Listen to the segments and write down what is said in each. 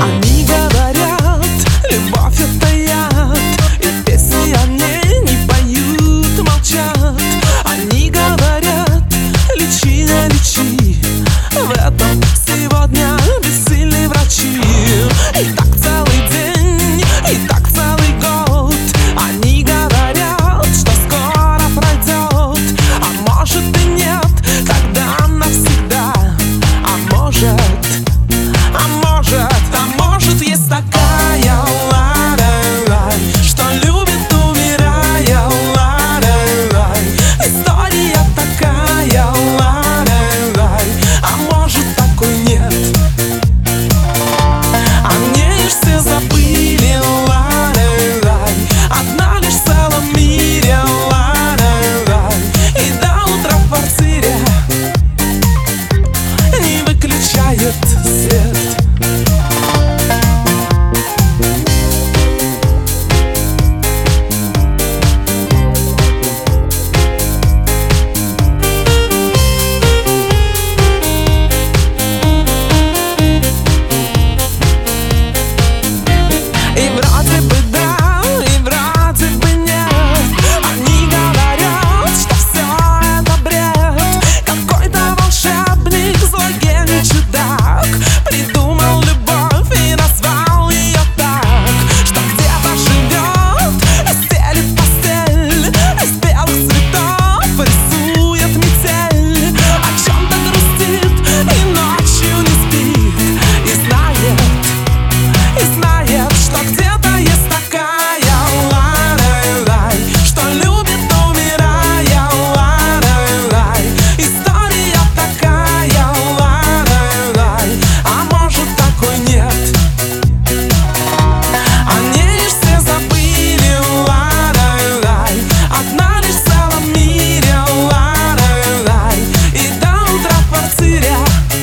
Они говорят, любовь это яд, и песни о ней не поют, молчат. Они говорят, лечи, не лечи, в этом сегодня бессильны врачи. И так целый день, и так целый год. Они говорят, что скоро пройдет, а может и нет, когда навсегда. А может есть такая ла-ла-лай, что любит, умирая, ла-ла-лай. История такая, ла-ла-лай, а может такой нет. О ней все забыли, ла-ла-лай, одна лишь в целом мире, ла-ла-лай. И до утра в квартире не выключает свет. И вроде бы да, и вроде бы нет. Они говорят, что все это бред. Какой-то волшебник, злой гений, чудак придумал любовь и назвал ее так, что где-то живет и стелит постель из белых цветов, рисует метель, о чем-то грустит и ночью не спит, и знает, что где-то есть такая, ла-ла-лай, что любит, умирая, ла-ла-лай. История такая, ла-ла-лай, а может такой нет. Они лишь все забыли, ла-ла-лай, одна лишь в целом мире, ла-ла-лай. И до утра в квартире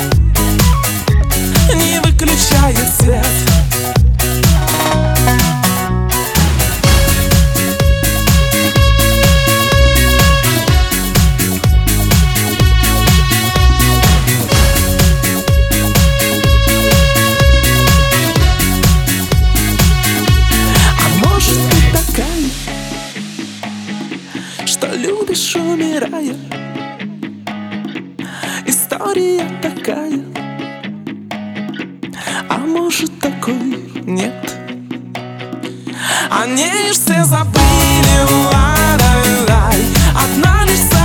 не выключает свет. Что любишь, умирая, история такая, а может такой нет. Они лишь все забыли, ла-ла-лай, одна лишь